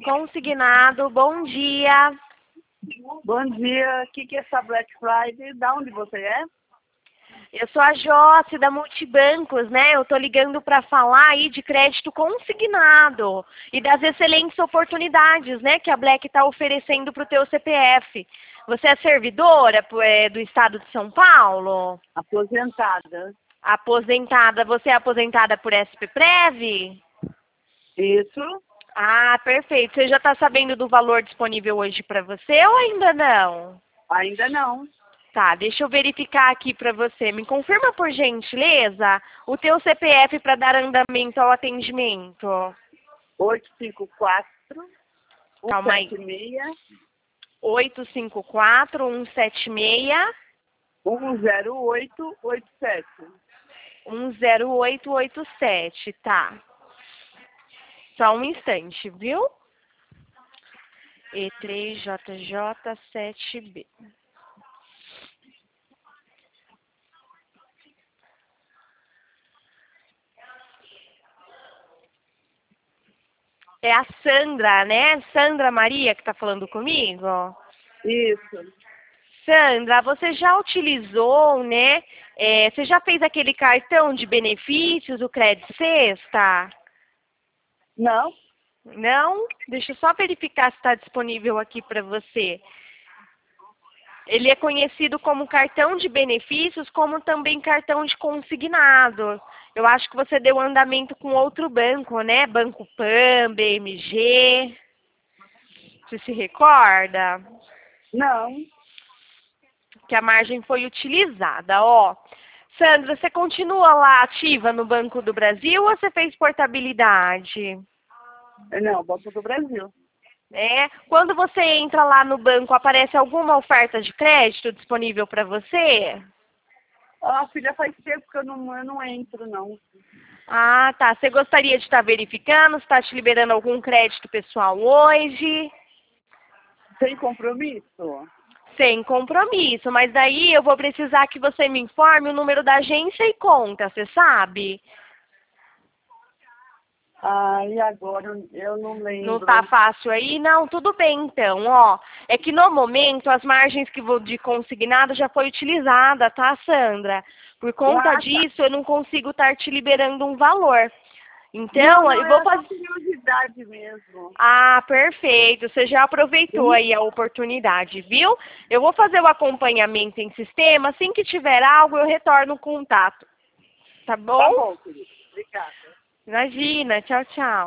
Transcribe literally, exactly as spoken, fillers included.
Consignado, bom dia. Bom dia, o que, que é essa Black Friday? Da onde você é? Eu sou a Josi da Multibancos, né? Eu tô ligando para falar aí de crédito consignado e das excelentes oportunidades, né, que a Black está oferecendo para o teu C P F. Você é servidora é, do estado de São Paulo? Aposentada. Aposentada. Você é aposentada por S P Prev? Isso. Ah, perfeito. Você já está sabendo do valor disponível hoje para você ou ainda não? Ainda não. Tá, deixa eu verificar aqui para você. Me confirma, por gentileza, o teu C P F para dar andamento ao atendimento. oito cinco quatro, um Calma aí. sete seis, oito cinco quatro, um sete seis, um zero oito oito sete. um zero oito oito sete, tá. Só um instante, viu? E três J J sete B. É a Sandra, né? Sandra Maria que tá falando comigo? Isso. Sandra, você já utilizou, né? É, você já fez aquele cartão de benefícios, o Crédito Sexta? Não? Não? Deixa eu só verificar se está disponível aqui para você. Ele é conhecido como cartão de benefícios, como também cartão de consignado. Eu acho que você deu andamento com outro banco, né? Banco Pan, B M G. Você se recorda? Não. Que a margem foi utilizada, ó. Sandra, você continua lá ativa no Banco do Brasil ou você fez portabilidade? Não, Banco do Brasil. É. Quando você entra lá no banco, aparece alguma oferta de crédito disponível para você? Ah, filha, faz tempo que eu não, eu não entro, não. Ah, tá. Você gostaria de estar verificando se está te liberando algum crédito pessoal hoje? Sem compromisso? Sem compromisso, mas daí eu vou precisar que você me informe o número da agência e conta, você sabe? Ah, e agora? Eu não lembro. Não tá fácil aí? Não, tudo bem então, ó. É que no momento as margens que vou de consignado já foi utilizada, tá, Sandra? Por conta Ah, tá. disso, eu não consigo estar te liberando um valor. Então, Não, não, eu vou é só fazer... curiosidade mesmo. Ah, perfeito. Você já aproveitou aí a oportunidade, viu? Eu vou fazer o acompanhamento em sistema. Assim que tiver algo, eu retorno o contato. Tá bom? Tá bom, querido. Obrigada. Imagina. Tchau, tchau.